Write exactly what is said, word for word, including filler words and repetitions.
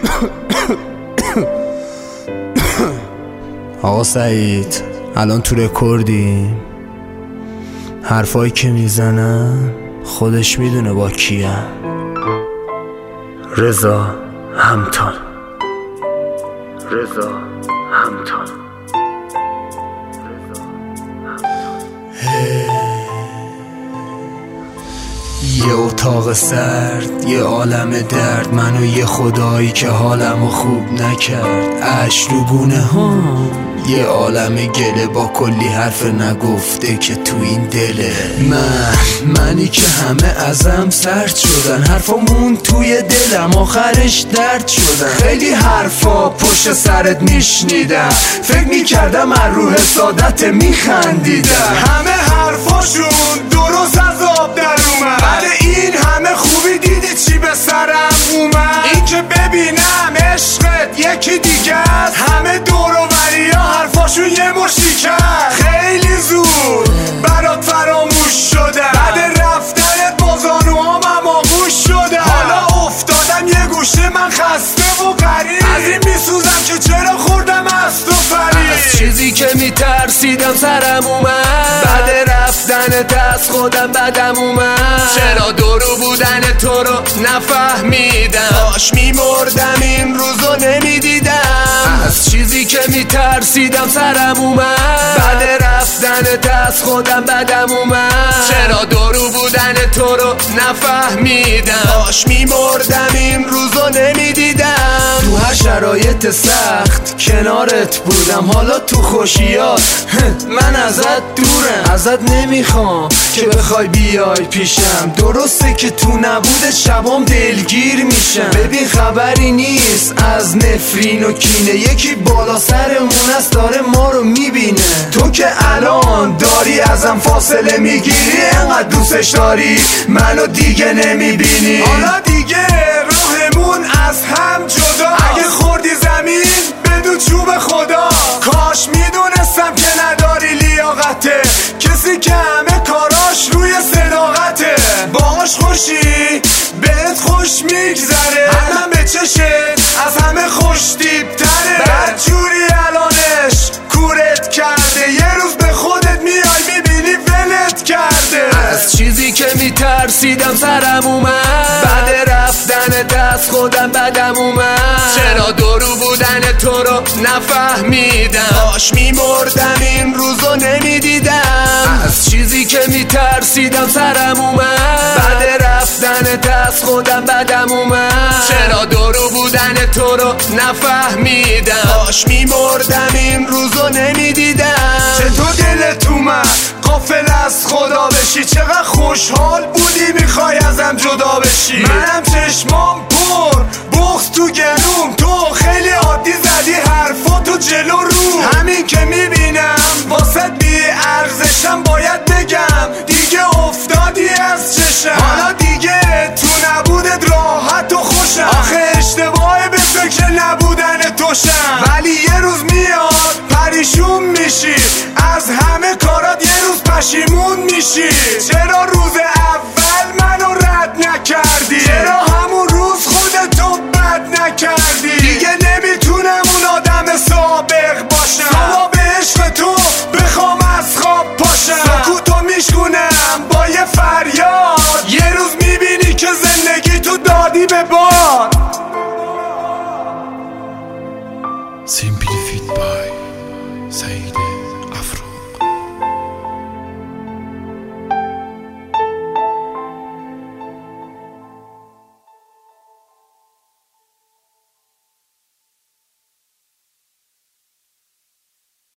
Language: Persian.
آقا سعید الان تو رکوردیم، حرفایی که میزنم خودش میدونه با کیم. رضا همتان، رضا همتان. یه اتاق سرد، یه عالم درد، من و یه خدایی که حالمو خوب نکرد. اش رو گونه ها، یه عالم گله با کلی حرف نگفته که تو این دله. من منی که همه ازم سرد شدن، حرفامون توی دلم آخرش درد شدن. خیلی حرفا پشت سرت میشنیدم، فکر میکردم از روح سادت میخندیدم. همه حرفاشون درست از آب در اومد، بعد این همه خوبی دیدی چی به سرم اومد. این که ببینم عشقت یکی دیگه است، همه دور و بریا حرفاشون یه مشتی کرد. خیلی زود برات فراموش شدم، بعد رفتنت با زانوهام آغوش شدم. حالا افتادم یه گوشه من خسته و غریب، از این میسوزم که چرا خوردم از تو فرید. از چیزی که میترسیدم سرم اومد، بعد رفتنت از خودم بدم اومد. چرا دورو بودن تو رو نفهمیدم، کاش میمردم این روزو نمیدیدم. از چیزی که میترسیدم سرم اومد، بعد رفتنت از خودم بدم اومد. چرا دورو بودن تو رو نفهمیدم، کاش میمردم این روزو نمیدیدم. تو هر شرایط سخت کنارت بودم، حالا تو خوشیات من ازت دورم. ازت نمیخوام که بخوای بیای پیشم، درسته که تو نبوده شبام دلگیر میشم. ببین خبری نیست از نفرین و کینه، یکی بالا سرمون است داره ما رو میبینه. تو که الان داری ازم فاصله میگیری، انقدر دوستش داری منو دیگه نمیبینی. حالا دیگه راهمون از هم جدا، اگه خوردی زمین بدون چوب خدا. کاش میدونستم که نداری لیاقته، کسی که همه کاراش روی صداقته. باهاش خوشی بهت خوش میگذره، حتما به چشت از همه خوش دیبتره. بدجوری الانش کورت کرده، یه روز به خودت میای میبینی ولت کرده. از چیزی که میترسیدم سرم اومد، بعد رفتنت از خودم بدم اومد. چرا دورو بودن تو رو نفهمیدم، کاش میمردم این روزو نمیدیدم. از چیزی که میترسیدم سرم اومد، بعد رفتنت از خودم بدم اومد. چرا دورو بودن تو رو نفهمیدم، کاش میمردم این روزو نمیدیدم. چطور دلت اومد غافل از خدا بشی، چقدر خوشحال بودی میخوای ازم جدا بشی. منم چشمام پر بغض تو گلوم، تو خیلی عادی زدی حرفاتو جلو رو. همین که میبینم واسه بی ارزشم، باید بگم دیگه افتادی از چشم. حالا دیگه تو نبودت راحت و خوشم، آخه اشتباهه به فکر نبودن توشم. ولی یه روز میاد پریشون میشی، از همه کارات یه روز پشیمون میشی. چرا رو